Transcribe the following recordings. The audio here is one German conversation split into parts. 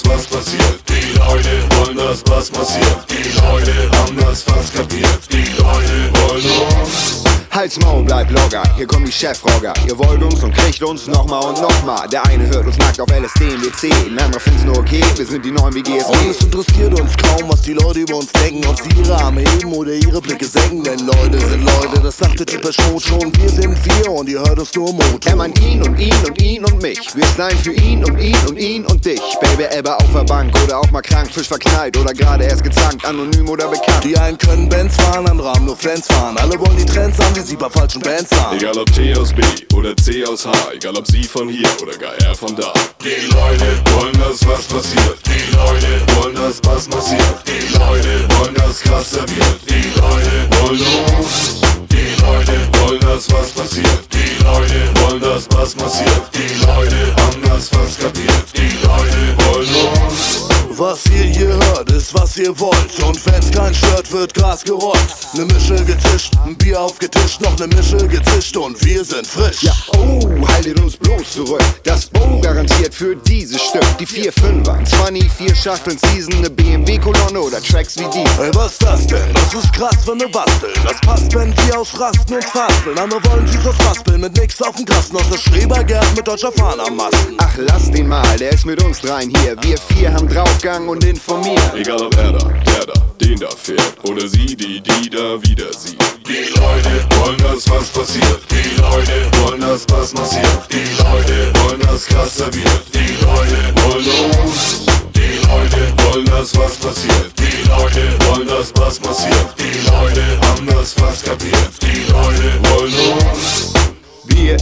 dass was passiert. Die Leute wollen, dass was passiert. Die Leute haben das fast kapiert. Die Leute wollen uns. Halt's Maul, bleib locker, hier kommen die Chefrogger. Ihr wollt uns und kriegt uns nochmal und nochmal. Der eine hört uns nackt auf LSD und WC, ein anderer find's nur okay, wir sind die neuen wie GSG. Und es interessiert uns kaum, was die Leute über uns denken, ob sie ihre Arme heben oder ihre Blicke senken. Denn Leute sind Leute, das sagte Typisch Mode schon. Wir sind wir und ihr hört uns nur Mode. Er meint ihn und ihn und ihn und mich. Wir sein für ihn und ihn und ihn und dich. Baby Elbe auf der Bank oder auch mal krank, Fisch verknallt oder gerade erst gezankt, anonym oder bekannt. Die einen können Bands fahren, andere haben nur Fans fahren. Alle wollen die Trends haben, die sie bei falschen Bands fahren. Egal ob T aus B oder C aus H, egal ob sie von hier oder gar er von da. Die Leute wollen, dass was passiert. Die Leute wollen, dass was passiert. Die Leute wollen, dass krasser wird. Die Leute wollen uns. Die Leute wollen, dass was passiert. Die Leute wollen, dass was passiert. Die Leute haben das fast kapiert. Die Leute wollen uns. Was ihr hier hört, ist was ihr wollt. Und wenn's kein stört, wird Gras gerollt. Ne Mische getischt, ein Bier aufgetischt, noch ne Mische gezischt und wir sind frisch. Ja, oh, haltet uns bloß zurück. Das Bo garantiert für dieses Stück. Die 4-5er, 24 Schachteln Season, ne BMW-Kolonne oder Tracks wie die. Ey, was ist das denn? Das ist krass, wenn wir basteln. Das passt, wenn wir ausrasten und faspeln. Andere wollen sich was raspeln mit nix auf dem Kasten. Aus der Schrebergärten mit deutscher Fahne am Masten. Ach, lass den mal, der ist mit uns dreien hier. Wir 4 haben Draufgang und informiert. Egal ob er da, der da, den da fährt oder sie, die da wieder sieht. Die Leute wollen, dass was passiert. Die Leute wollen, dass was passiert. Die Leute wollen, dass krasser wird. Die Leute wollen uns. Die Leute wollen, dass was passiert. Die Leute wollen, dass was passiert. Die Leute haben das fast kapiert. Die Leute wollen uns. Wir,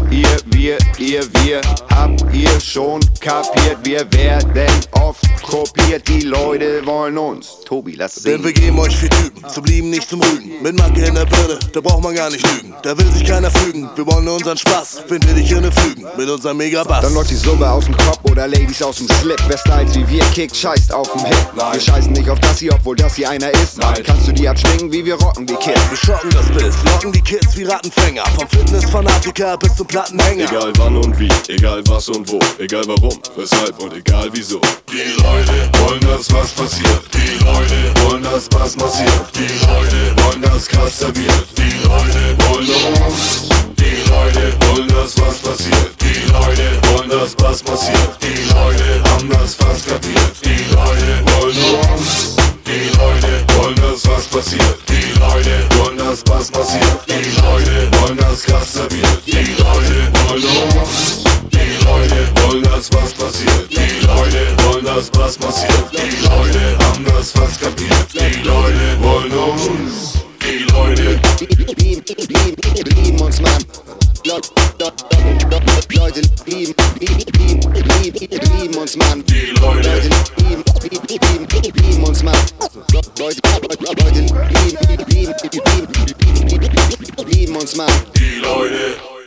ihr, habt ihr schon kapiert? Wir werden oft kopiert, die Leute wollen uns. Tobi, lass sehen. Denn wir geben euch viel Typen, zum Lieben, nicht zum Rügen. Mit Macke in der Birne, da braucht man gar nicht lügen. Da will sich keiner fügen, wir wollen nur unseren Spaß. Wenn wir dich in den Flügen, mit unserem Megabass. Dann läuft die Suppe aus dem Kopf oder Ladies aus dem Slip. Wer Styles wie wir kickt, scheißt auf dem Hit. Nein. Wir scheißen nicht auf das hier, obwohl das hier einer ist. Nein. Kannst du die abschwingen, wie wir rocken die Kids. Wir schocken das Biss, locken die Kids wie Rattenfänger. Vom Fitnessfanatiker bis zum Plattenhänger. Egal wann und wie, egal was und wo, egal warum, weshalb und egal wieso. Die Leute wollen, dass was passiert. Die Leute wollen, dass was passiert. Die Leute wollen, dass krasser wird. Die Leute wollen uns. Die Leute wollen, dass was passiert. Die Leute wollen, dass was passiert. Die Leute haben das fast kapiert. Die Leute wollen uns. Die Leute wollen, dass was passiert. Die Leute wollen, dass was passiert. Die Leute wollen, dass krasser wird. Die Leute wollen uns. Die Leute wollen, dass was passiert. Die Leute wollen, dass was passiert. Die Leute haben das fast kapiert. Die Leute wollen uns. Die Leute lieben uns, Mann. Leute lieben uns, Mann. Die Leute lieben uns, Mann. Leute lieben uns, Mann. Die Leute